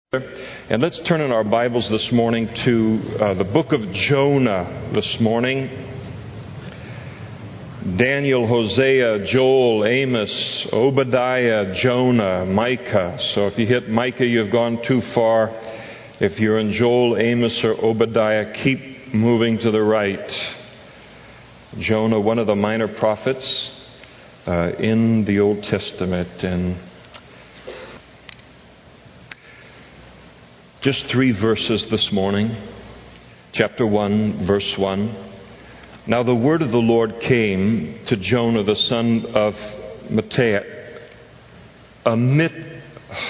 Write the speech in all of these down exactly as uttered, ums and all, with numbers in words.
And let's turn in our Bibles this morning to uh, the book of Jonah this morning. Daniel, Hosea, Joel, Amos, Obadiah, Jonah, Micah. So if you hit Micah, you've gone too far. If you're in Joel, Amos, or Obadiah, keep moving to the right. Jonah, one of the minor prophets uh, in the Old Testament. And just three verses this morning. Chapter one, verse one. Now the word of the Lord came to Jonah, the son of Amittai. Amit.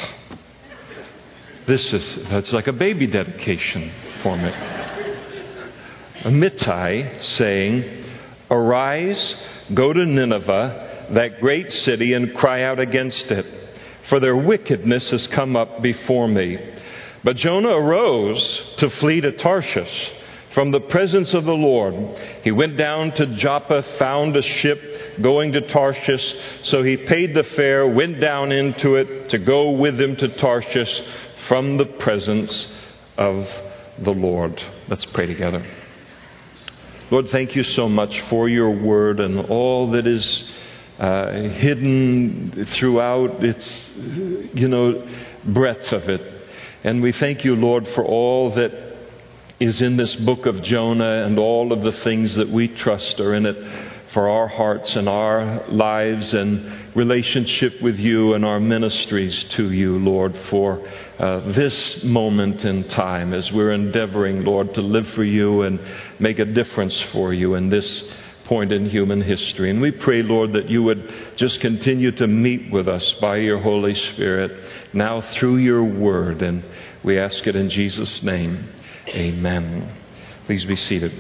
This is, that's like a baby dedication for me. Amittai, saying, Arise, go to Nineveh, that great city, and cry out against it, for their wickedness has come up before me. But Jonah arose to flee to Tarshish from the presence of the Lord. He went down to Joppa, found a ship going to Tarshish. So he paid the fare, went down into it to go with him to Tarshish from the presence of the Lord. Let's pray together. Lord, thank you so much for your word and all that is uh, hidden throughout its, you know, breadth of it. And we thank you, Lord, for all that is in this book of Jonah and all of the things that we trust are in it for our hearts and our lives and relationship with you and our ministries to you, Lord, for uh, this moment in time as we're endeavoring, Lord, to live for you and make a difference for you in this point in human history. And we pray, Lord, that you would just continue to meet with us by your Holy Spirit now through your word. And we ask it in Jesus' name. Amen. Please be seated.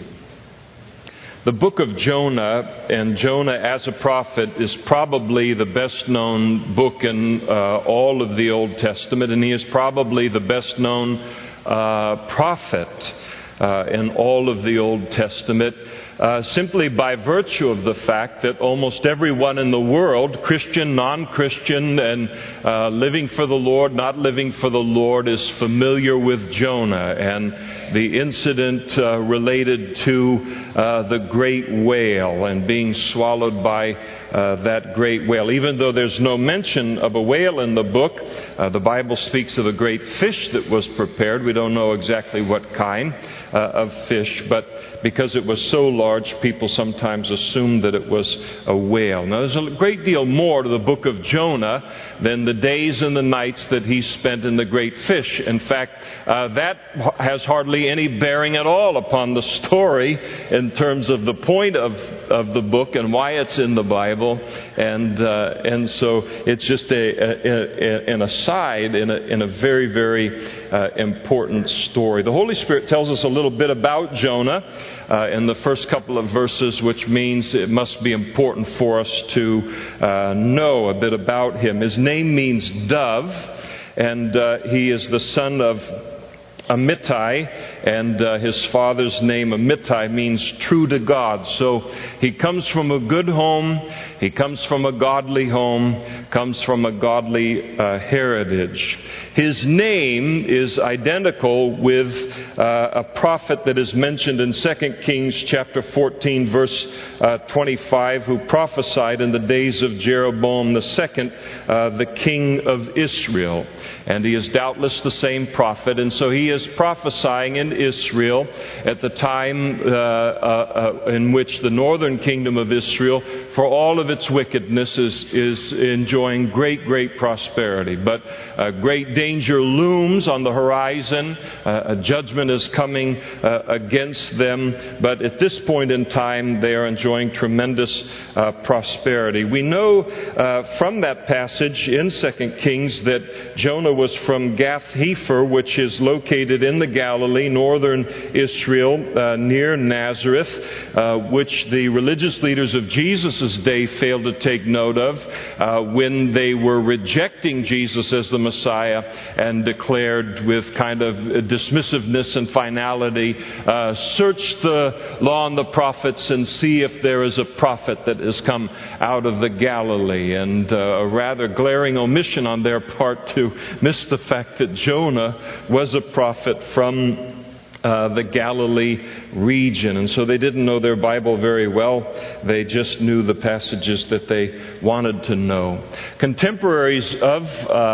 The book of Jonah and Jonah as a prophet is probably the best known book in uh, all of the Old Testament, and he is probably the best known uh, prophet uh, in all of the Old Testament. Uh, simply by virtue of the fact that almost everyone in the world, Christian, non-Christian, and uh, living for the Lord, not living for the Lord, is familiar with Jonah and the incident uh, related to uh, the great whale and being swallowed by uh, that great whale. Even though there's no mention of a whale in the book, uh, the Bible speaks of a great fish that was prepared. We don't know exactly what kind uh, of fish, but because it was so large, people sometimes assumed that it was a whale. Now, there's a great deal more to the book of Jonah than the days and the nights that he spent in the great fish. In fact, uh, that has hardly any bearing at all upon the story in terms of the point of, of the book and why it's in the Bible. And uh, and so it's just a, a, a, an aside in a, in a very, very uh, important story. The Holy Spirit tells us a little bit about Jonah Uh, in the first couple of verses, which means it must be important for us to uh, know a bit about him. His name means dove, and uh, he is the son of Amittai, and uh, his father's name, Amittai, means true to God. So he comes from a good home, he comes from a godly home, comes from a godly uh, heritage. His name is identical with uh, a prophet that is mentioned in Second Kings chapter fourteen, verse uh, twenty-five, who prophesied in the days of Jeroboam the second, uh, the king of Israel. And he is doubtless the same prophet, and so he is prophesying in Israel at the time uh, uh, uh, in which the northern kingdom of Israel, for all of its wickedness, is, is enjoying great, great prosperity. But uh, great danger looms on the horizon. Uh, a judgment is coming uh, against them. But at this point in time, they are enjoying tremendous uh, prosperity. We know uh, from that passage in Second Kings that Jonah was from Gath-Hepher, which is located in the Galilee, northern Israel, uh, near Nazareth, uh, which the religious leaders of Jesus' Jesus' day failed to take note of uh, when they were rejecting Jesus as the Messiah and declared with kind of dismissiveness and finality, uh, search the law and the prophets and see if there is a prophet that has come out of the Galilee. And uh, a rather glaring omission on their part to miss the fact that Jonah was a prophet from Uh, the Galilee region. And so they didn't know their Bible very well. They just knew the passages that they wanted to know. Contemporaries of uh, uh,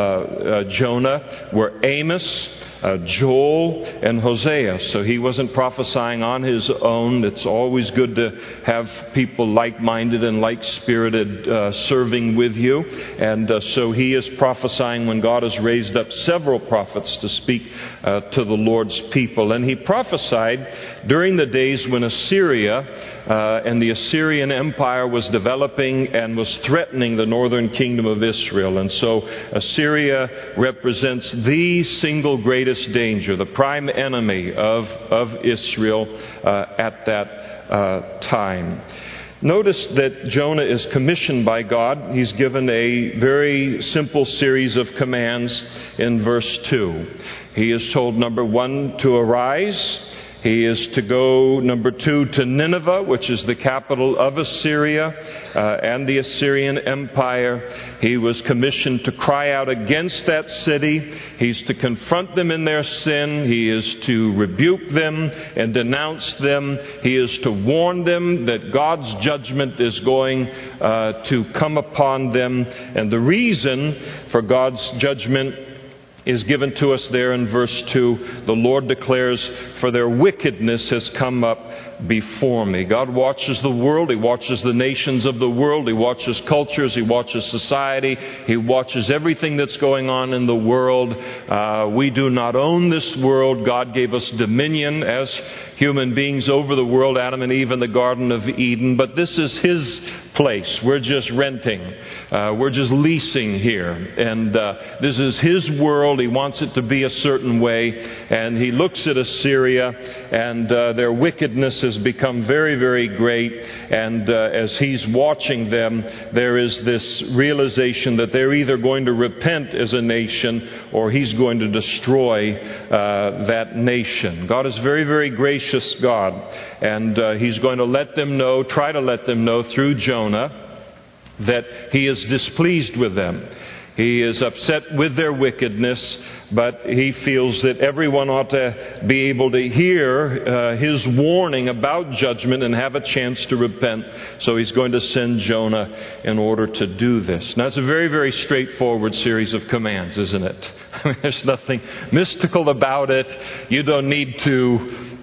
uh, Jonah were Amos, Uh, Joel, and Hosea. So he wasn't prophesying on his own. It's always good to have people like-minded and like-spirited uh, serving with you. And uh, so he is prophesying when God has raised up several prophets to speak uh, to the Lord's people. And he prophesied during the days when Assyria uh, and the Assyrian Empire was developing and was threatening the northern kingdom of Israel. And so Assyria represents the single greatest danger, the prime enemy of, of Israel uh, at that uh, time. Notice that Jonah is commissioned by God. He's given a very simple series of commands in verse two. He is told, number one, to arise. He is to go, number two, to Nineveh, which is the capital of Assyria uh, and the Assyrian Empire. He was commissioned to cry out against that city. He's to confront them in their sin. He is to rebuke them and denounce them. He is to warn them that God's judgment is going uh, to come upon them. And the reason for God's judgment is given to us there in verse two. The Lord declares, "For their wickedness has come up before me." God watches the world. He watches the nations of the world. He watches cultures. He watches society. He watches everything that's going on in the world. Uh, we do not own this world. God gave us dominion as human beings over the world, Adam and Eve in the Garden of Eden. But this is His place. We're just renting. Uh, we're just leasing here. And uh, this is His world. He wants it to be a certain way. And He looks at Assyria, and uh, their wickedness has become very, very great. And uh, as He's watching them, there is this realization that they're either going to repent as a nation or He's going to destroy uh, that nation. God is very, very gracious God. And uh, He's going to let them know, try to let them know through Jonah, that He is displeased with them. He is upset with their wickedness, but He feels that everyone ought to be able to hear uh, His warning about judgment and have a chance to repent. So He's going to send Jonah in order to do this. Now, it's a very, very straightforward series of commands, isn't it? I mean, there's nothing mystical about it. You don't need to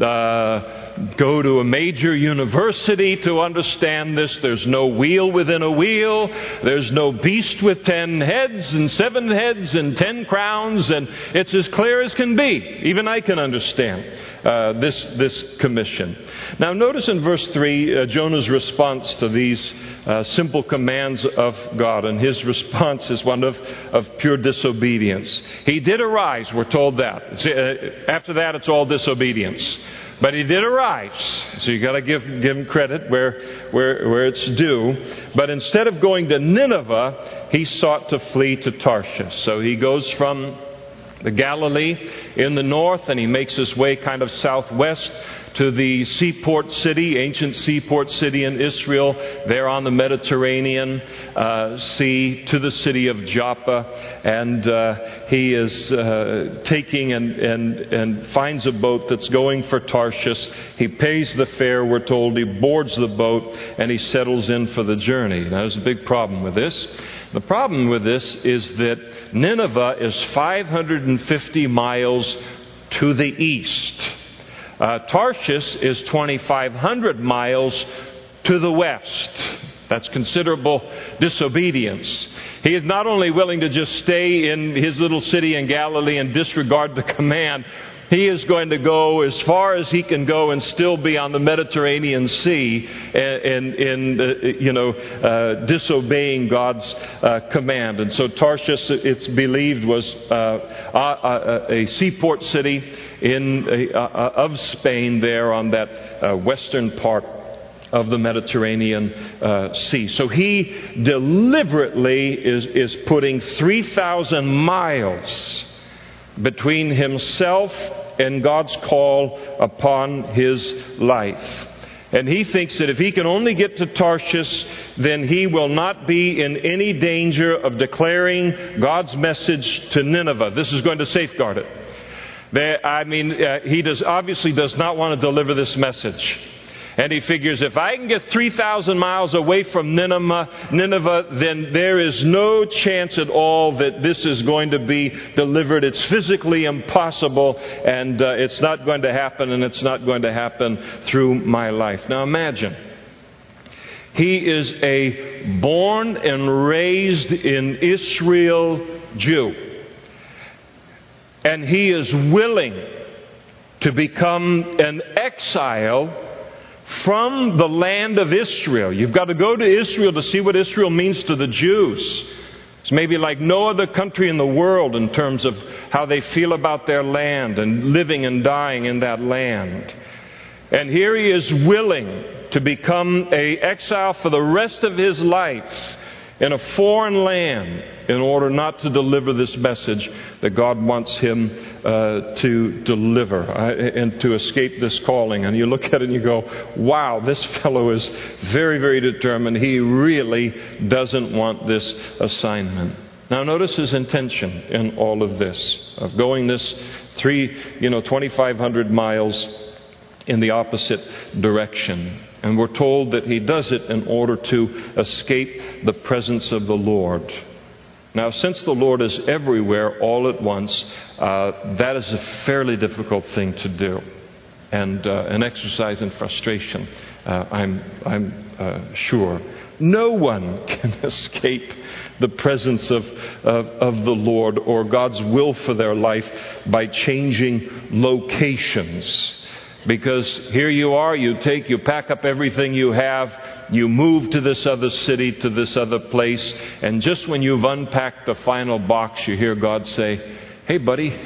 uh, go to a major university to understand this. There's no wheel within a wheel. There's no beast with ten heads and seven heads and ten crowns. And it's as clear as can be. Even I can understand uh, this, this commission. Now notice in verse three, uh, Jonah's response to these uh, simple commands of God. And his response is one of, of pure disobedience. He did arise, we're told that. After that, it's all disobedience. But he did arise. So you got to give give him credit where where where it's due. But instead of going to Nineveh, he sought to flee to Tarshish. So he goes from the Galilee in the north, and he makes his way kind of southwest to the seaport city, ancient seaport city in Israel, there on the Mediterranean uh, Sea, to the city of Joppa. And uh, he is uh, taking and, and, and finds a boat that's going for Tarshish. He pays the fare, we're told. He boards the boat, and he settles in for the journey. Now, there's a big problem with this. The problem with this is that Nineveh is five hundred fifty miles to the east. Uh, Tarshish is twenty-five hundred miles to the west. That's considerable disobedience. He is not only willing to just stay in his little city in Galilee and disregard the command, he is going to go as far as he can go and still be on the Mediterranean Sea and, in, uh, you know, uh, disobeying God's uh, command. And so Tarshish, it's believed, was uh, a, a, a seaport city in uh, of Spain there on that uh, western part of the Mediterranean uh, Sea. So he deliberately is, is putting three thousand miles between himself and God's call upon his life. And he thinks that if he can only get to Tarshish, then he will not be in any danger of declaring God's message to Nineveh. This is going to safeguard it. There, I mean, uh, he does obviously does not want to deliver this message. And he figures, if I can get three thousand miles away from Nineveh, Nineveh, then there is no chance at all that this is going to be delivered. It's physically impossible, and uh, it's not going to happen, and it's not going to happen through my life. Now imagine, he is a born and raised in Israel Jew. And he is willing to become an exile from the land of Israel. You've got to go to Israel to see what Israel means to the Jews. It's maybe like no other country in the world in terms of how they feel about their land and living and dying in that land. And here he is willing to become an exile for the rest of his life in a foreign land in order not to deliver this message that God wants him uh, to deliver uh, and to escape this calling. And you look at it and you go, wow, this fellow is very, very determined. He really doesn't want this assignment. Now notice his intention in all of this, of going this three, you know, twenty-five hundred miles in the opposite direction. And we're told that he does it in order to escape the presence of the Lord. Now, since the Lord is everywhere all at once, uh, that is a fairly difficult thing to do. And uh, an exercise in frustration, uh, I'm, I'm uh, sure. No one can escape the presence of, of, of the Lord or God's will for their life by changing locations. Because here you are, you take, you pack up everything you have, you move to this other city, to this other place, and just when you've unpacked the final box, you hear God say, hey buddy,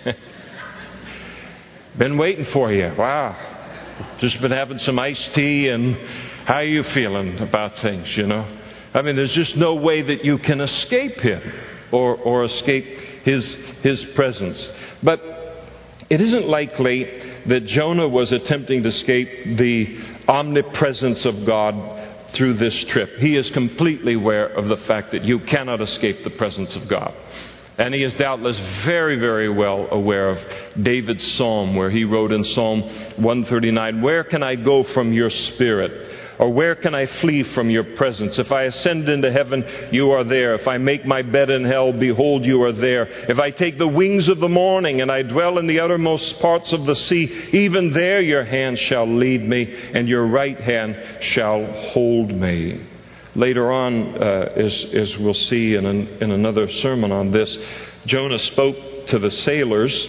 been waiting for you. Wow. Just been having some iced tea, and how are you feeling about things, you know? I mean, there's just no way that you can escape Him or, or escape His, His presence. But it isn't likely that Jonah was attempting to escape the omnipresence of God through this trip. He is completely aware of the fact that you cannot escape the presence of God. And he is doubtless very, very well aware of David's psalm, where he wrote in Psalm one thirty-nine, "Where can I go from your spirit? Or where can I flee from your presence? If I ascend into heaven, you are there. If I make my bed in hell, behold, you are there. If I take the wings of the morning and I dwell in the uttermost parts of the sea, even there your hand shall lead me and your right hand shall hold me." Later on, uh, as, as we'll see in, an, in another sermon on this, Jonah spoke to the sailors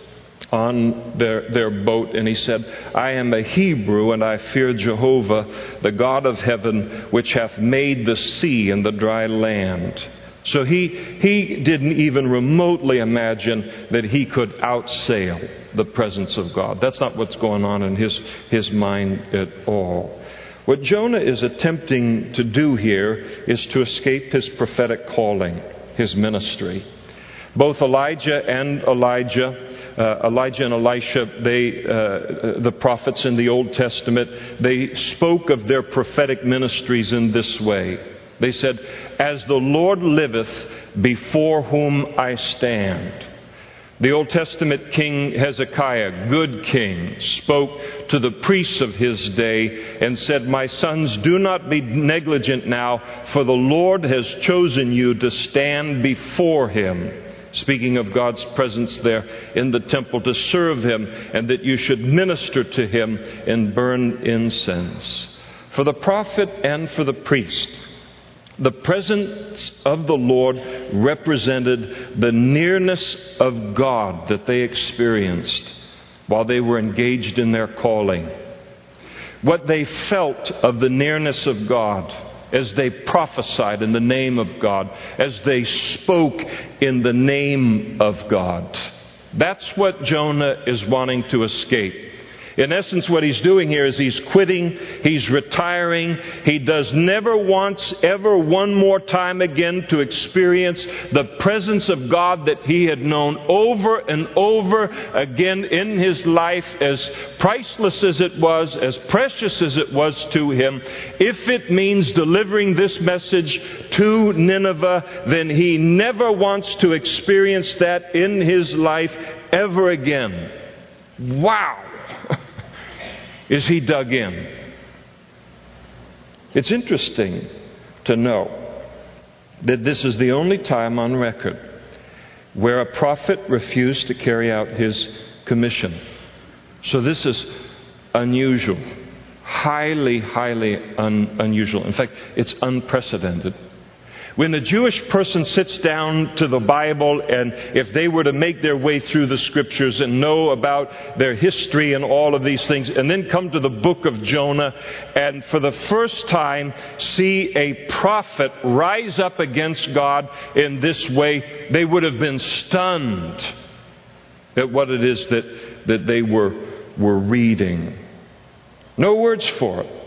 on their, their boat, and he said, "I am a Hebrew, and I fear Jehovah, the God of heaven, which hath made the sea and the dry land." So he, he didn't even remotely imagine that he could outsail the presence of God. That's not what's going on in his, his mind at all. What Jonah is attempting to do here is to escape his prophetic calling, his ministry. Both Elijah and Elijah Uh, Elijah and Elisha, they, uh, the prophets in the Old Testament, they spoke of their prophetic ministries in this way. They said, "As the Lord liveth, before whom I stand." The Old Testament King Hezekiah, good king, spoke to the priests of his day and said, "My sons, do not be negligent now, for the Lord has chosen you to stand before Him." Speaking of God's presence there in the temple, to serve Him, and that you should minister to Him and burn incense. For the prophet and for the priest, the presence of the Lord represented the nearness of God that they experienced while they were engaged in their calling. What they felt of the nearness of God as they prophesied in the name of God, as they spoke in the name of God. That's what Jonah is wanting to escape. In essence, what he's doing here is he's quitting, he's retiring. He does never once, ever one more time again to experience the presence of God that he had known over and over again in his life, as priceless as it was, as precious as it was to him. If it means delivering this message to Nineveh, then he never wants to experience that in his life ever again. Wow! Is he dug in? It's interesting to know that this is the only time on record where a prophet refused to carry out his commission. So this is unusual. Highly, highly un- unusual. In fact, it's unprecedented. When a Jewish person sits down to the Bible, and if they were to make their way through the Scriptures and know about their history and all of these things, and then come to the book of Jonah, and for the first time see a prophet rise up against God in this way, they would have been stunned at what it is that, that they were, were reading. No words for it.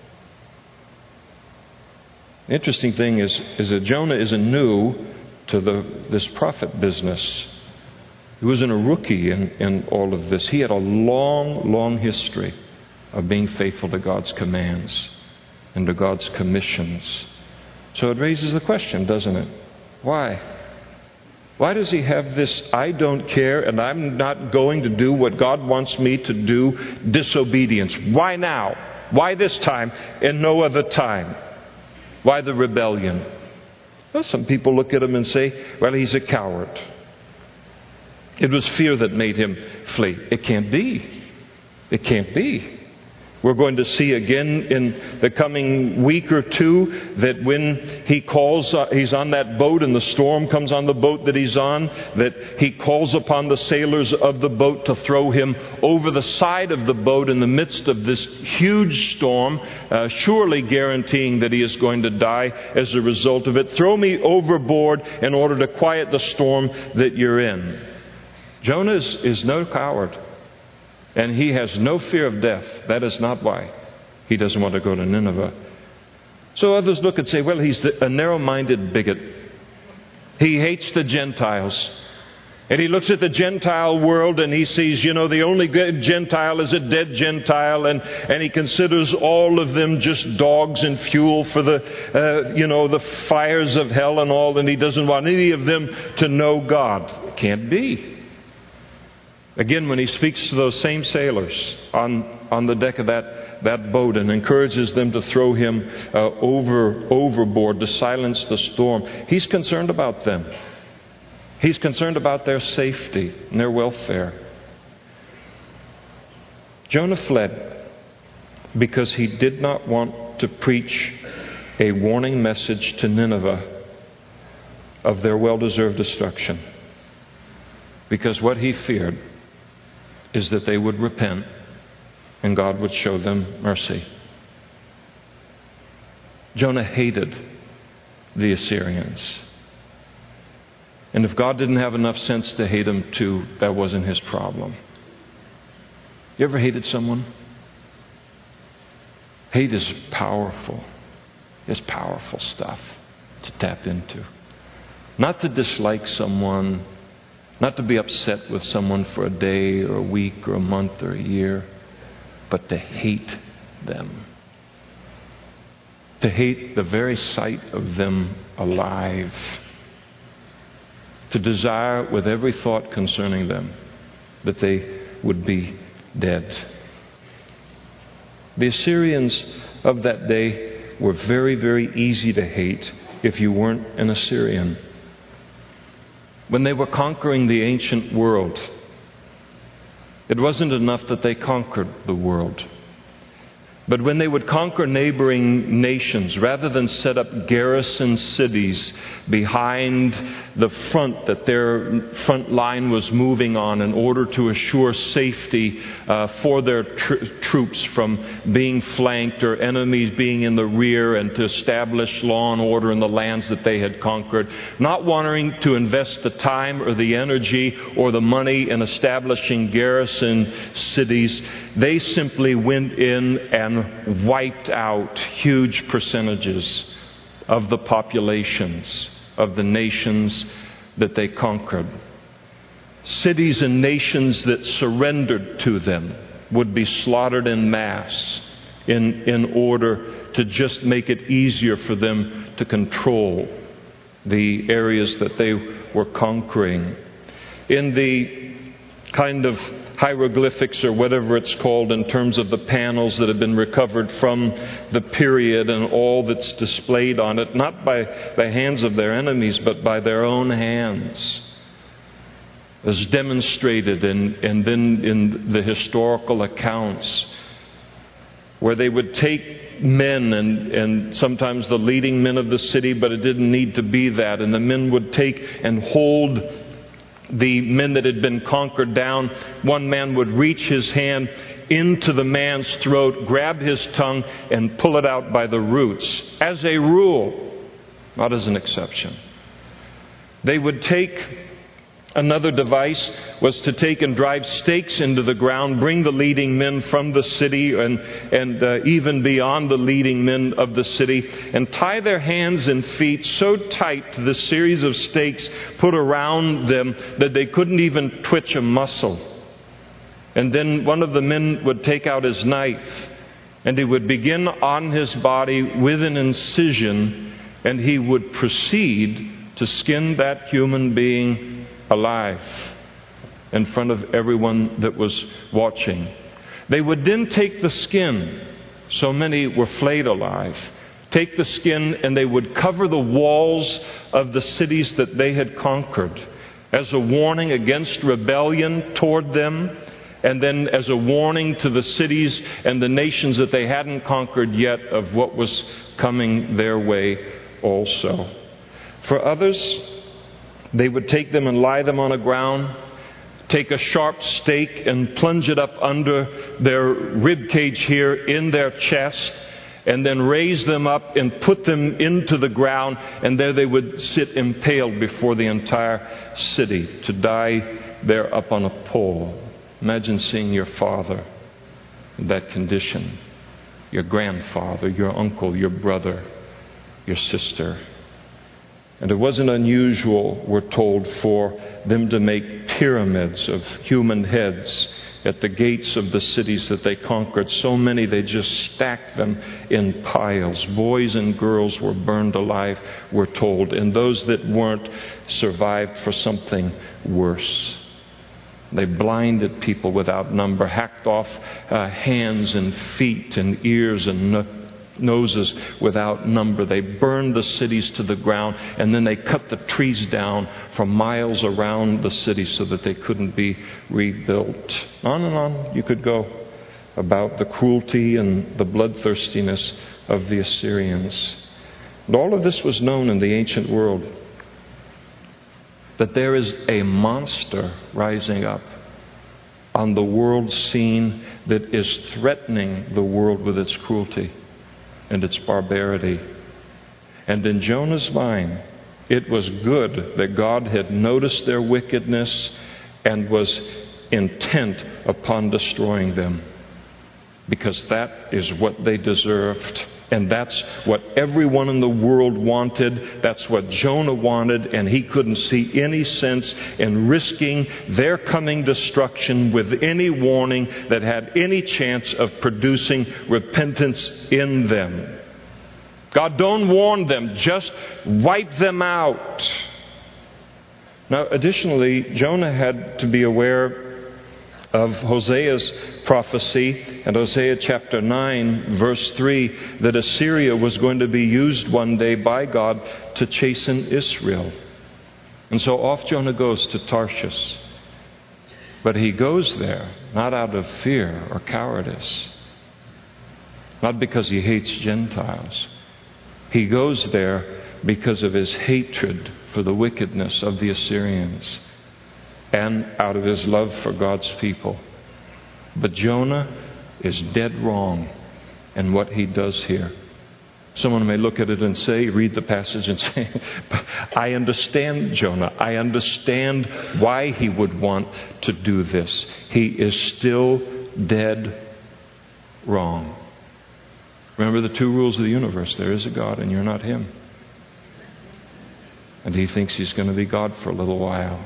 The interesting thing is, is that Jonah isn't new to the, this prophet business. He wasn't a rookie in, in all of this. He had a long, long history of being faithful to God's commands and to God's commissions. So it raises the question, doesn't it? Why? Why does he have this I don't care and I'm not going to do what God wants me to do disobedience? Why now? Why this time and no other time? Why the rebellion? Well, some people look at him and say, well, he's a coward. It was fear that made him flee. It can't be. It can't be. We're going to see again in the coming week or two that when he calls, uh, he's on that boat and the storm comes on the boat that he's on, that he calls upon the sailors of the boat to throw him over the side of the boat in the midst of this huge storm, uh, surely guaranteeing that he is going to die as a result of it. Throw me overboard in order to quiet the storm that you're in. Jonah is, is no coward. And he has no fear of death. That is not why he doesn't want to go to Nineveh. So others look and say, well, he's a narrow-minded bigot. He hates the Gentiles. And he looks at the Gentile world and he sees, you know, the only good Gentile is a dead Gentile. And, and he considers all of them just dogs and fuel for the, uh, you know, the fires of hell and all. And he doesn't want any of them to know God. It can't be. Again, when he speaks to those same sailors on, on the deck of that, that boat and encourages them to throw him uh, over overboard to silence the storm, he's concerned about them. He's concerned about their safety and their welfare. Jonah fled because he did not want to preach a warning message to Nineveh of their well-deserved destruction. Because what he feared is that they would repent and God would show them mercy. Jonah hated the Assyrians. And if God didn't have enough sense to hate them too, that wasn't his problem. You ever hated someone? Hate is powerful. It's powerful stuff to tap into. Not to dislike someone, not to be upset with someone for a day or a week or a month or a year, but to hate them. To hate the very sight of them alive. To desire with every thought concerning them that they would be dead. The Assyrians of that day were very, very easy to hate if you weren't an Assyrian. When they were conquering the ancient world, it wasn't enough that they conquered the world. But when they would conquer neighboring nations, rather than set up garrison cities behind the front that their front line was moving on in order to assure safety uh, for their tr- troops from being flanked or enemies being in the rear, and to establish law and order in the lands that they had conquered, not wanting to invest the time or the energy or the money in establishing garrison cities, they simply went in and wiped out huge percentages of the populations of the nations that they conquered. Cities and nations that surrendered to them would be slaughtered en masse in, in order to just make it easier for them to control the areas that they were conquering. In the kind of hieroglyphics, or whatever it's called, in terms of the panels that have been recovered from the period and all that's displayed on it, not by the hands of their enemies, but by their own hands, as demonstrated in, and then in the historical accounts, where they would take men and, and sometimes the leading men of the city, but it didn't need to be that, and the men would take and hold the men that had been conquered down. One man would reach his hand into the man's throat, grab his tongue, and pull it out by the roots. As a rule, not as an exception. They would take, another device was to take and drive stakes into the ground, bring the leading men from the city and, and uh, even beyond the leading men of the city, and tie their hands and feet so tight to the series of stakes put around them that they couldn't even twitch a muscle. And then one of the men would take out his knife, and he would begin on his body with an incision, and he would proceed to skin that human being alive in front of everyone that was watching. They would then take the skin, so many were flayed alive, take the skin and they would cover the walls of the cities that they had conquered as a warning against rebellion toward them, and then as a warning to the cities and the nations that they hadn't conquered yet of what was coming their way also. For others, they would take them and lie them on the ground, take a sharp stake and plunge it up under their rib cage here in their chest, and then raise them up and put them into the ground, and there they would sit impaled before the entire city to die there up on a pole. Imagine seeing your father in that condition, your grandfather, your uncle, your brother, your sister. And it wasn't unusual, we're told, for them to make pyramids of human heads at the gates of the cities that they conquered. So many, they just stacked them in piles. Boys and girls were burned alive, we're told. And those that weren't survived for something worse. They blinded people without number, hacked off uh, hands and feet and ears and no- noses without number. They burned the cities to the ground, and then they cut the trees down for miles around the city so that they couldn't be rebuilt. On and on you could go about the cruelty and the bloodthirstiness of the Assyrians. And all of this was known in the ancient world, that there is a monster rising up on the world scene that is threatening the world with its cruelty and its barbarity. And in Jonah's mind, it was good that God had noticed their wickedness and was intent upon destroying them, because that is what they deserved. And that's what everyone in the world wanted. That's what Jonah wanted, and he couldn't see any sense in risking their coming destruction with any warning that had any chance of producing repentance in them. God, don't warn them, just wipe them out. Now, additionally, Jonah had to be aware of Hosea's prophecy in Hosea chapter nine, verse three, that Assyria was going to be used one day by God to chasten Israel. And so off Jonah goes to Tarshish. But he goes there not out of fear or cowardice. not because he hates Gentiles. He goes there because of his hatred for the wickedness of the Assyrians and out of his love for God's people. But Jonah is dead wrong in what he does here. Someone may look at it and say, read the passage and say, I understand Jonah. I understand why he would want to do this. He is still dead wrong. Remember the two rules of the universe. There is a God and you're not him. And he thinks he's going to be God for a little while.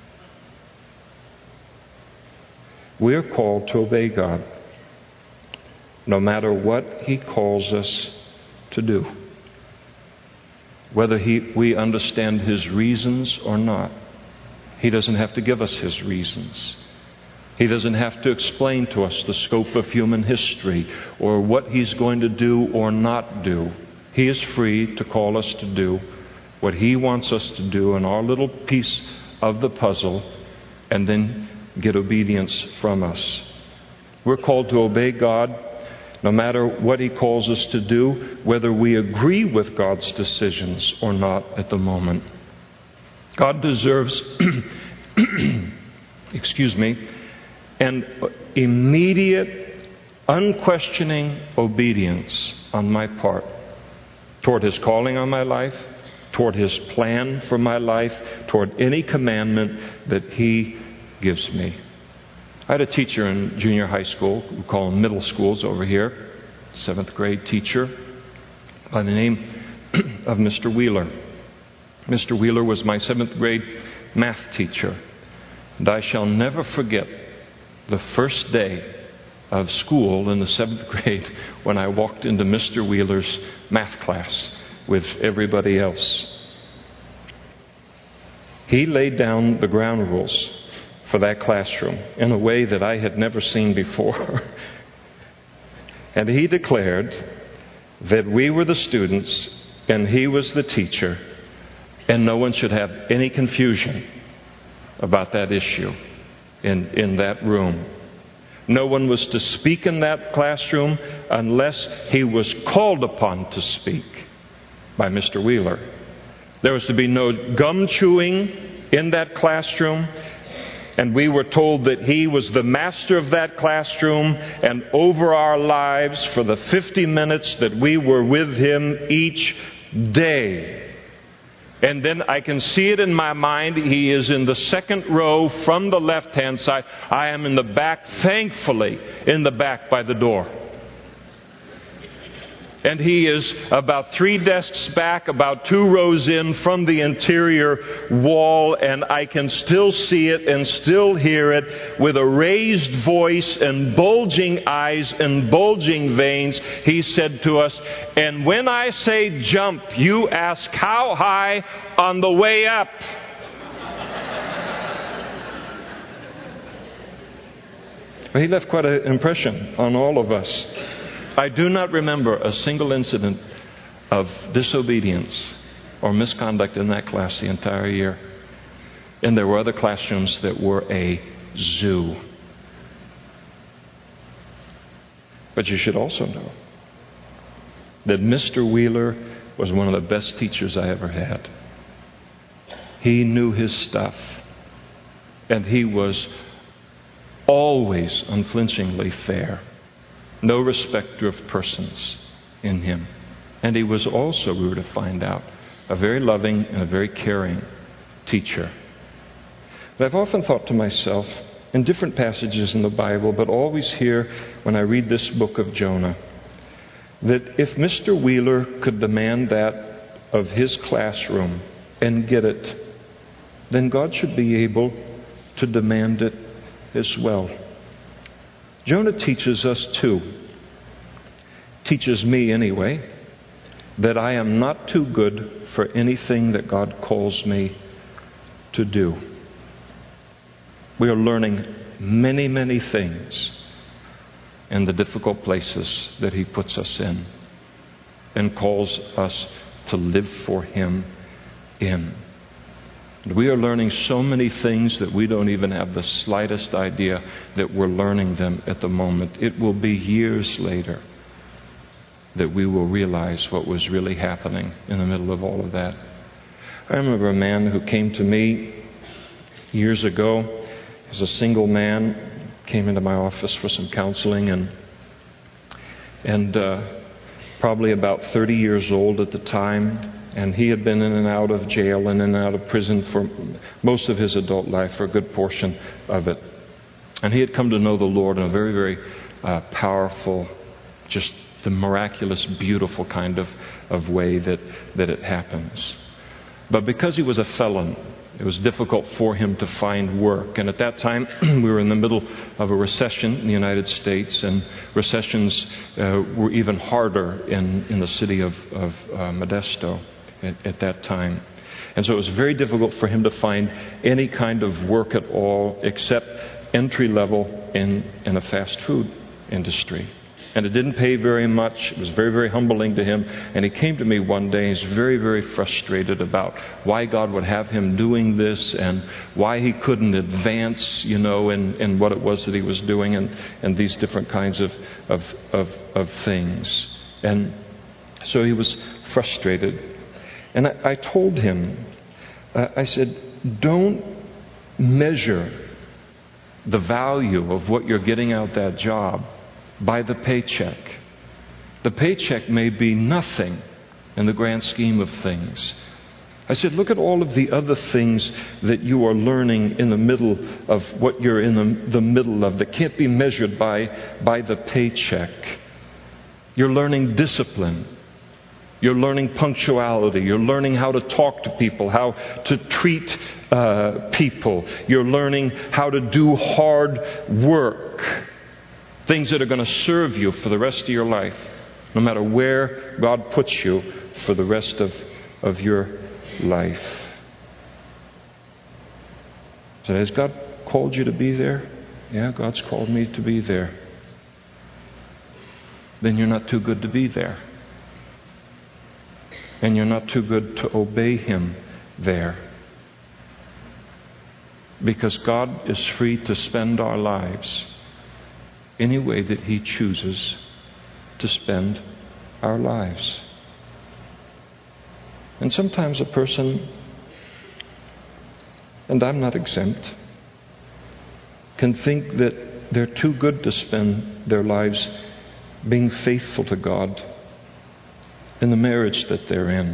We are called to obey God, no matter what he calls us to do. Whether he, we understand his reasons or not. He doesn't have to give us his reasons. He doesn't have to explain to us the scope of human history or what he's going to do or not do. He is free to call us to do what he wants us to do in our little piece of the puzzle and then get obedience from us. We're called to obey God no matter what he calls us to do, whether we agree with God's decisions or not at the moment. God deserves, excuse me, an immediate, unquestioning obedience on my part toward his calling on my life, toward his plan for my life, toward any commandment that he gives me. I had a teacher in junior high school, we call them middle schools over here, seventh grade teacher by the name of Mister Wheeler. Mister Wheeler was my seventh grade math teacher. And I shall never forget the first day of school in the seventh grade when I walked into Mister Wheeler's math class with everybody else. He laid down the ground rules for that classroom in a way that I had never seen before. And he declared that we were the students and he was the teacher, and no one should have any confusion about that issue in, in that room. No one was to speak in that classroom unless he was called upon to speak by Mister Wheeler. There was to be no gum chewing in that classroom. And we were told that he was the master of that classroom, and over our lives for the fifty minutes that we were with him each day. And then I can see it in my mind. He is in the second row from the left-hand side. I am in the back, thankfully, in the back by the door. And he is about three desks back, about two rows in from the interior wall, and I can still see it and still hear it. With a raised voice and bulging eyes and bulging veins, he said to us, "And when I say jump, you ask how high on the way up." Well, he left quite an impression on all of us. I do not remember a single incident of disobedience or misconduct in that class the entire year. And there were other classrooms that were a zoo. But you should also know that Mister Wheeler was one of the best teachers I ever had. He knew his stuff. And he was always unflinchingly fair. No respecter of persons in him. And he was also, we were to find out, a very loving and a very caring teacher. But I've often thought to myself, in different passages in the Bible, but always here when I read this book of Jonah, that if Mister Wheeler could demand that of his classroom and get it, then God should be able to demand it as well. Jonah teaches us too, teaches me anyway, that I am not too good for anything that God calls me to do. We are learning many, many things in the difficult places that he puts us in and calls us to live for him in. And we are learning so many things that we don't even have the slightest idea that we're learning them at the moment. It will be years later that we will realize what was really happening in the middle of all of that. I remember a man who came to me years ago. He's a single man, came into my office for some counseling, and and uh, probably about thirty years old at the time, and he had been in and out of jail and in and out of prison for most of his adult life, for a good portion of it. And he had come to know the Lord in a very, very uh, powerful, just the miraculous, beautiful kind of, of way that, that it happens. But because he was a felon, it was difficult for him to find work. And at that time, we were in the middle of a recession in the United States, and recessions uh, were even harder in, in the city of, of uh, Modesto at, at that time. And so it was very difficult for him to find any kind of work at all except entry level in, in a fast food industry. And it didn't pay very much. It was very, very humbling to him. And he came to me one day. He's very, very frustrated about why God would have him doing this and why he couldn't advance, you know, in, in what it was that he was doing, and, and these different kinds of, of, of, of things. And so he was frustrated. And I, I told him, uh, I said, don't measure the value of what you're getting out that job by the paycheck. The paycheck may be nothing in the grand scheme of things. I said, look at all of the other things that you are learning in the middle of what you're in the, the middle of that can't be measured by, by the paycheck. You're learning discipline. You're learning punctuality. You're learning how to talk to people, how to treat uh, people. You're learning how to do hard work. Things that are going to serve you for the rest of your life, no matter where God puts you for the rest of, of your life. So has God called you to be there? Yeah, God's called me to be there. Then you're not too good to be there. And you're not too good to obey Him there. Because God is free to spend our lives any way that He chooses to spend our lives. And sometimes a person, and I'm not exempt, can think that they're too good to spend their lives being faithful to God in the marriage that they're in.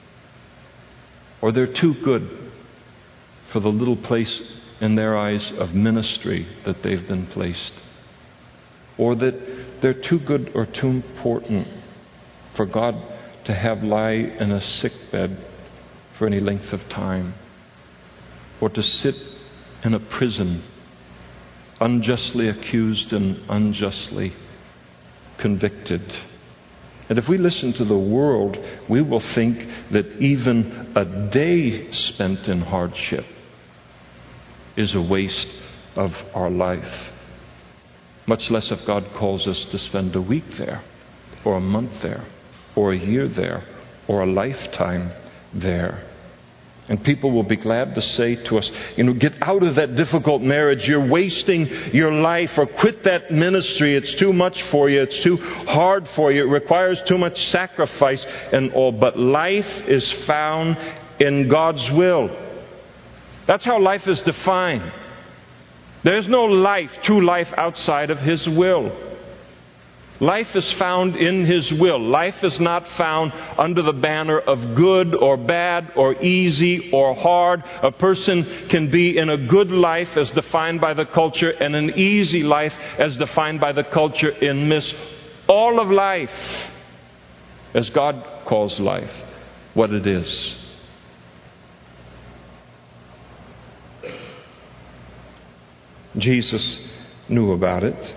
Or they're too good for the little place in their eyes of ministry that they've been placed. Or that they're too good or too important for God to have lie in a sick bed for any length of time. Or to sit in a prison, unjustly accused and unjustly convicted. And if we listen to the world, we will think that even a day spent in hardship is a waste of our life. Much less if God calls us to spend a week there, or a month there, or a year there, or a lifetime there. And people will be glad to say to us, you know, get out of that difficult marriage. You're wasting your life. Or quit that ministry. It's too much for you. It's too hard for you. It requires too much sacrifice and all. But life is found in God's will. That's how life is defined. There's no life, true life, outside of His will. Life is found in His will. Life is not found under the banner of good or bad or easy or hard. A person can be in a good life as defined by the culture and an easy life as defined by the culture and miss all of life as God calls life what it is. Jesus knew about it.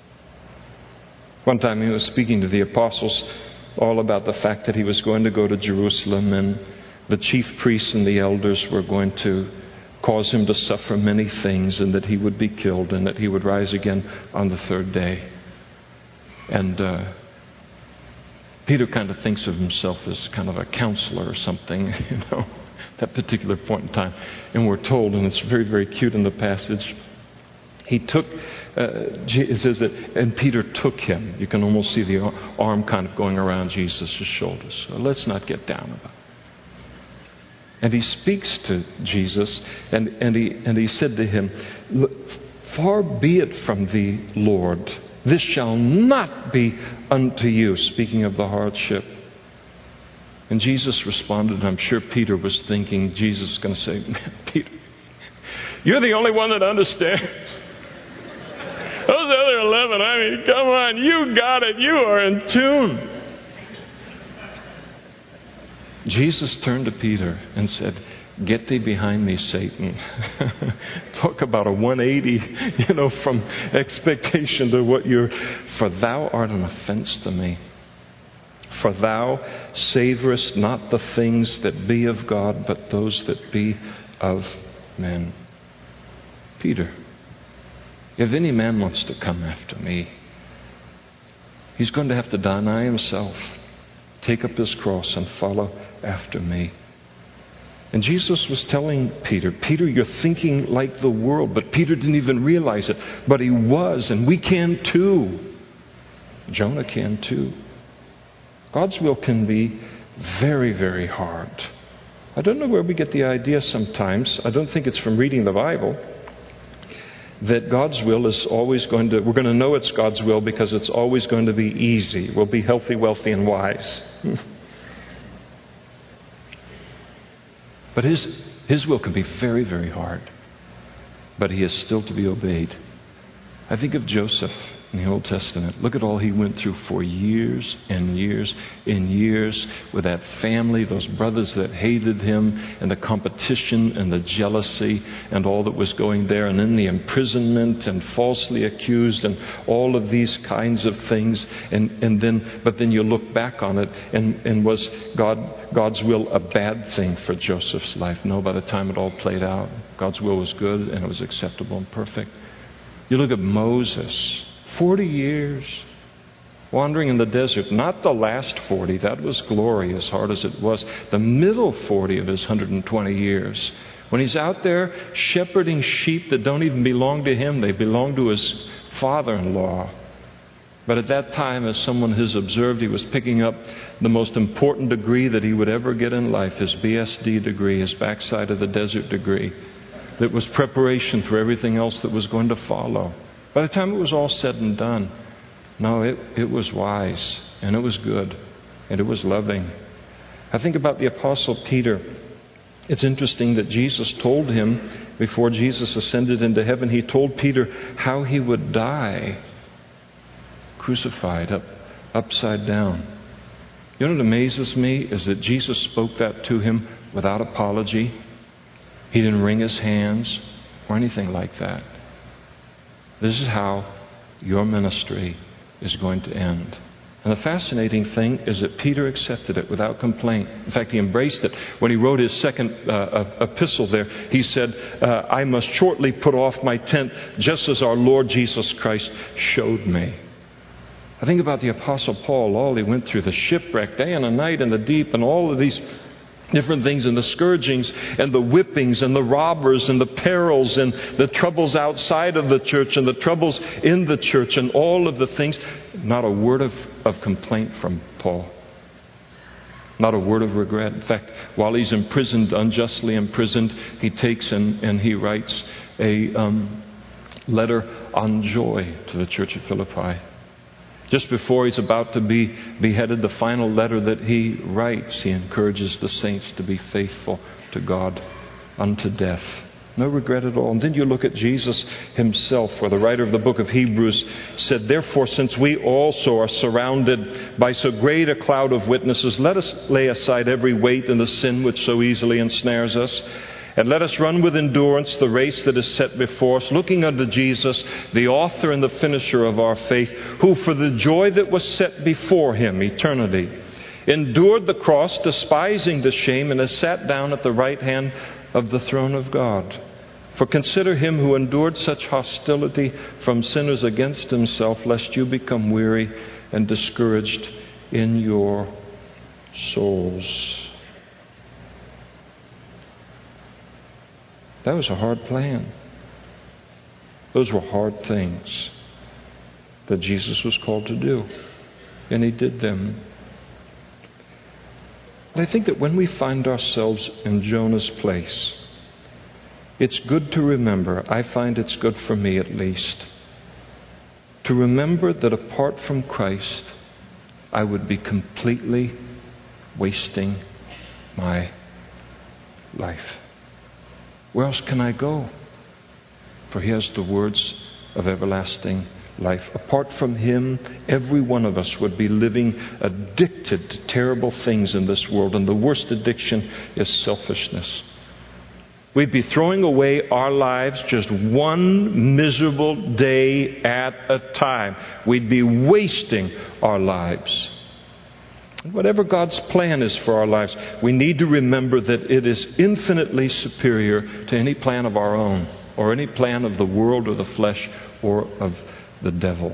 One time He was speaking to the apostles all about the fact that He was going to go to Jerusalem, and the chief priests and the elders were going to cause Him to suffer many things, and that He would be killed, and that He would rise again on the third day. And uh, Peter kind of thinks of himself as kind of a counselor or something, you know, that particular point in time. And we're told, and it's very, very cute in the passage, He took, uh, it says that, and Peter took him. You can almost see the arm kind of going around Jesus' shoulders. So let's not get down about it. And he speaks to Jesus, and, and, he, and he said to him, "Far be it from thee, Lord. This shall not be unto you," speaking of the hardship. And Jesus responded, and I'm sure Peter was thinking, Jesus is going to say, "Man, Peter, you're the only one that understands. Those other eleven, I mean, come on, you got it. You are in tune." Jesus turned to Peter and said, "Get thee behind me, Satan." Talk about a one eighty, you know, from expectation to what you're. "For thou art an offense to me. For thou savorest not the things that be of God, but those that be of men." Peter, if any man wants to come after me, he's going to have to deny himself, take up his cross, and follow after me. And Jesus was telling Peter, Peter, you're thinking like the world. But Peter didn't even realize it. But he was, and we can too. Jonah can too. God's will can be very, very hard. I don't know where we get the idea sometimes. I don't think it's from reading the Bible, that God's will is always going to, we're going to know it's God's will because it's always going to be easy. We'll be healthy, wealthy, and wise. But his, his will can be very, very hard. But he is still to be obeyed. I think of Joseph in the Old Testament. Look at all he went through for years and years and years with that family, those brothers that hated him, and the competition and the jealousy and all that was going there, and then the imprisonment and falsely accused and all of these kinds of things. And, and then, but then you look back on it, and, and was God, God's will a bad thing for Joseph's life? No, by the time it all played out, God's will was good and it was acceptable and perfect. You look at Moses, forty years wandering in the desert. Not the last forty, that was glory as hard as it was. The middle forty of his one hundred twenty years. When he's out there shepherding sheep that don't even belong to him, they belong to his father-in-law. But at that time, as someone has observed, he was picking up the most important degree that he would ever get in life, his B S D degree, his backside of the desert degree. That was preparation for everything else that was going to follow. By the time it was all said and done, no, it, it was wise, and it was good, and it was loving. I think about the Apostle Peter. It's interesting that Jesus told him, before Jesus ascended into heaven, he told Peter how he would die, crucified, up, upside down. You know what amazes me is that Jesus spoke that to him without apology. He didn't wring his hands or anything like that. This is how your ministry is going to end. And the fascinating thing is that Peter accepted it without complaint. In fact, he embraced it. When he wrote his second uh, epistle there, he said, uh, I must shortly put off my tent just as our Lord Jesus Christ showed me. I think about the Apostle Paul, all he went through, the shipwreck, day and a night in the deep, and all of these different things, and the scourgings and the whippings and the robbers and the perils and the troubles outside of the church and the troubles in the church and all of the things. Not a word of, of complaint from Paul. Not a word of regret. In fact, while he's imprisoned, unjustly imprisoned, he takes and, and he writes a um, letter on joy to the church of Philippi. Just before he's about to be beheaded, the final letter that he writes, he encourages the saints to be faithful to God unto death. No regret at all. And then you look at Jesus himself, where the writer of the book of Hebrews said, therefore, since we also are surrounded by so great a cloud of witnesses, let us lay aside every weight and the sin which so easily ensnares us. And let us run with endurance the race that is set before us, looking unto Jesus, the author and the finisher of our faith, who for the joy that was set before him, eternity, endured the cross, despising the shame, and has sat down at the right hand of the throne of God. For consider him who endured such hostility from sinners against himself, lest you become weary and discouraged in your souls. That was a hard plan. Those were hard things that Jesus was called to do, and he did them. And I think that when we find ourselves in Jonah's place, it's good to remember, I find it's good for me at least, to remember that apart from Christ, I would be completely wasting my life. Where else can I go? For he has the words of everlasting life. Apart from him, every one of us would be living addicted to terrible things in this world, and the worst addiction is selfishness. We'd be throwing away our lives just one miserable day at a time. We'd be wasting our lives. Whatever God's plan is for our lives, we need to remember that it is infinitely superior to any plan of our own, or any plan of the world or the flesh or of the devil.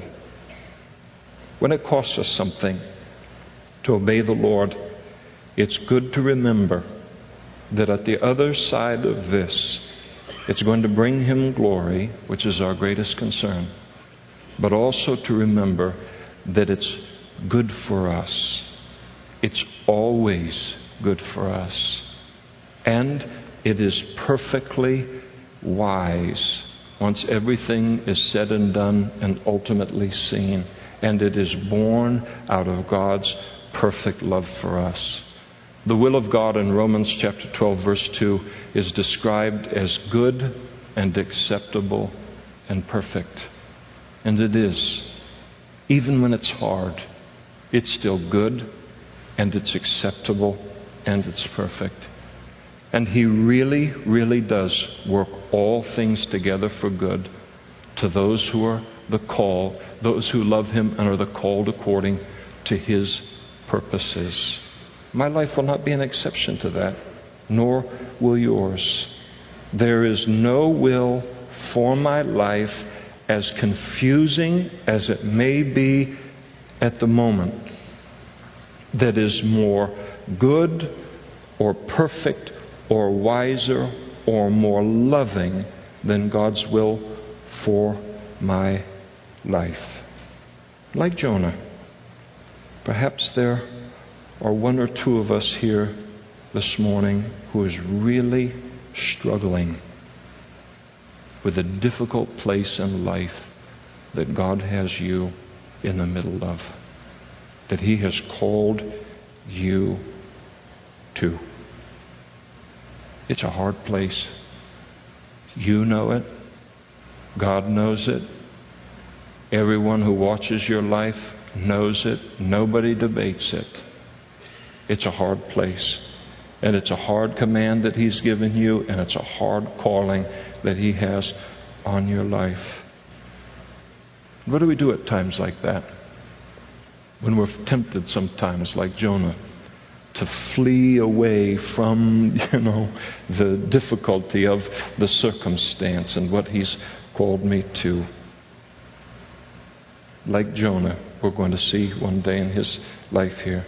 When it costs us something to obey the Lord, it's good to remember that at the other side of this, it's going to bring him glory, which is our greatest concern, but also to remember that it's good for us. It's always good for us. And it is perfectly wise once everything is said and done and ultimately seen. And it is born out of God's perfect love for us. The will of God in Romans chapter twelve, verse two is described as good and acceptable and perfect. And it is. Even when it's hard, it's still good and it's acceptable and it's perfect. And he really, really does work all things together for good to those who are the called, those who love him and are the called according to his purposes. My life will not be an exception to that, nor will yours. There is no will for my life, as confusing as it may be at the moment, that is more good or perfect or wiser or more loving than God's will for my life. Like Jonah, perhaps there are one or two of us here this morning who is really struggling with a difficult place in life that God has you in the middle of, that he has called you to. It's a hard place. You know it. God knows it. Everyone who watches your life knows it. Nobody debates it. It's a hard place. And it's a hard command that he's given you, and it's a hard calling that he has on your life. What do we do at times like that? When we're tempted sometimes, like Jonah, to flee away from, you know, the difficulty of the circumstance and what he's called me to. Like Jonah, we're going to see one day in his life here.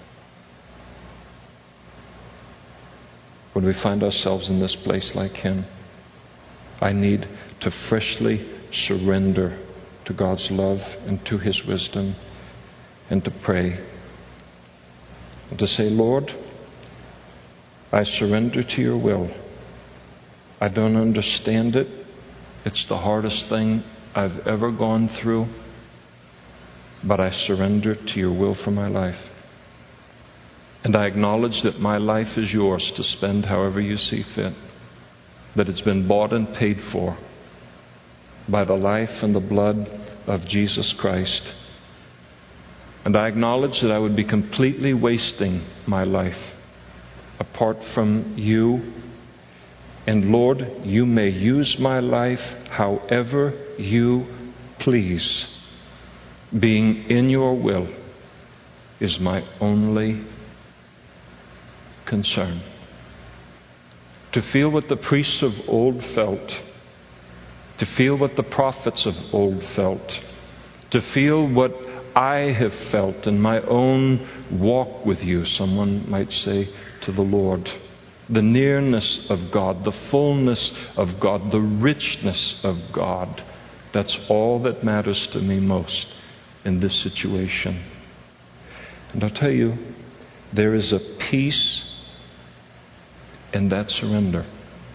When we find ourselves in this place like him, I need to freshly surrender to God's love and to his wisdom, and to pray and to say, Lord, I surrender to your will. I don't understand it. It's the hardest thing I've ever gone through, but I surrender to your will for my life. And I acknowledge that my life is yours to spend however you see fit, that it's been bought and paid for by the life and the blood of Jesus Christ. And I acknowledge that I would be completely wasting my life apart from you. And Lord, you may use my life however you please. Being in your will is my only concern. To feel what the priests of old felt, to feel what the prophets of old felt, to feel what I have felt in my own walk with you, someone might say, to the Lord. The nearness of God, the fullness of God, the richness of God That's all that matters to me most in this situation. And I'll tell you, there is a peace in that surrender.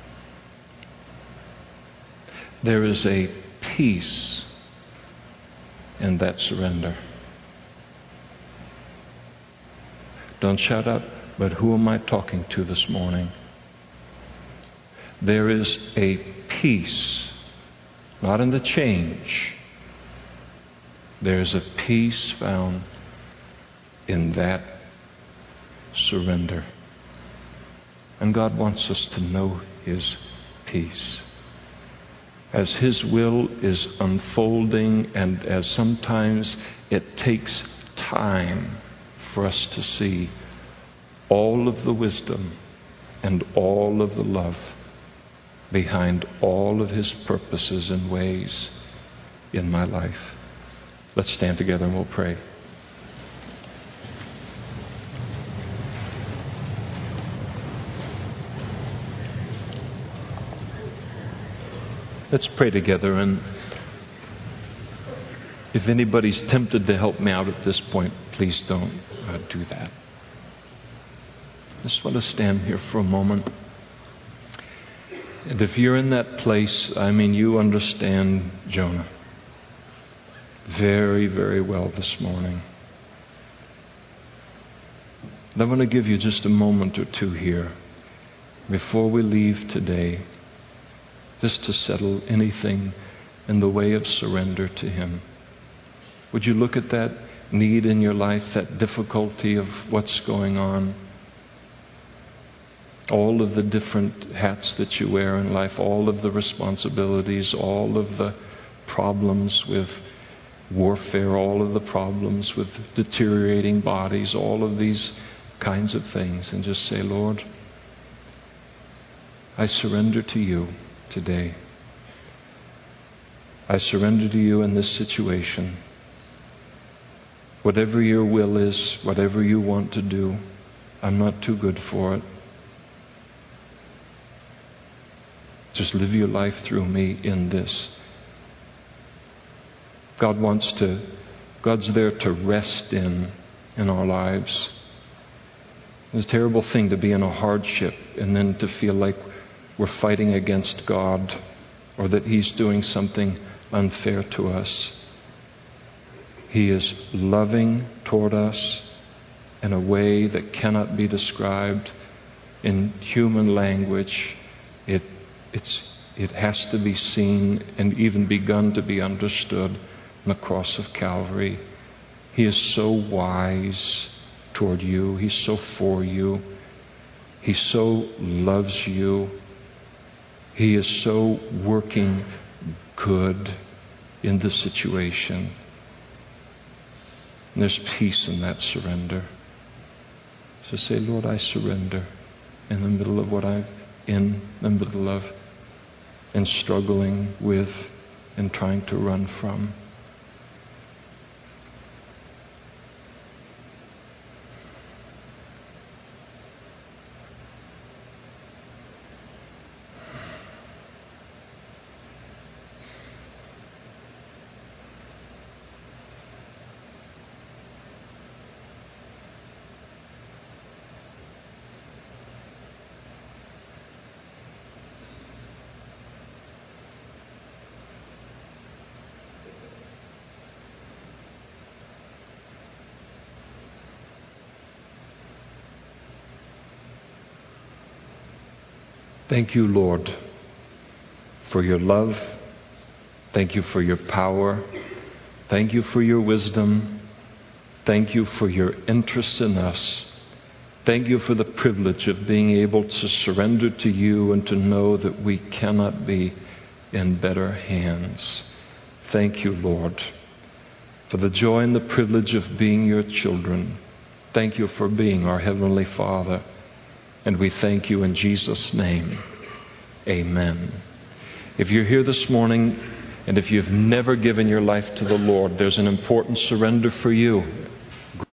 There is a peace in that surrender. Don't shout out, but who am I talking to this morning? There is a peace, not in the change. There's a peace found in that surrender. And God wants us to know His peace. As His will is unfolding, and as sometimes it takes time for us to see all of the wisdom and all of the love behind all of His purposes and ways in my life. Let's stand together and we'll pray. Let's pray together, and if anybody's tempted to help me out at this point, please don't uh, do that. I just want to stand here for a moment. And if you're in that place, I mean, you understand Jonah very, very well this morning. And I want to give you just a moment or two here before we leave today, just to settle anything in the way of surrender to Him. Would you look at that need in your life, that difficulty of what's going on? All of the different hats that you wear in life, all of the responsibilities, all of the problems with warfare, all of the problems with deteriorating bodies, all of these kinds of things. And just say, Lord, I surrender to You today. I surrender to You in this situation. Whatever Your will is, whatever You want to do, I'm not too good for it. Just live Your life through me in this. God wants to, God's there to rest in, in our lives. It's a terrible thing to be in a hardship and then to feel like we're fighting against God, or that He's doing something unfair to us. He is loving toward us in a way that cannot be described in human language. It, it's, it has to be seen and even begun to be understood on the cross of Calvary. He is so wise toward you. He's so for you. He so loves you. He is so working good in the situation. And there's peace in that surrender. So say, Lord, I surrender in the middle of what I'm in the middle of and struggling with and trying to run from. Thank You, Lord, for Your love. Thank You for Your power. Thank You for Your wisdom. Thank You for Your interest in us. Thank You for the privilege of being able to surrender to You and to know that we cannot be in better hands. Thank You, Lord, for the joy and the privilege of being Your children. Thank You for being our Heavenly Father. And we thank You in Jesus' name. Amen. If you're here this morning and if you've never given your life to the Lord, there's an important surrender for you.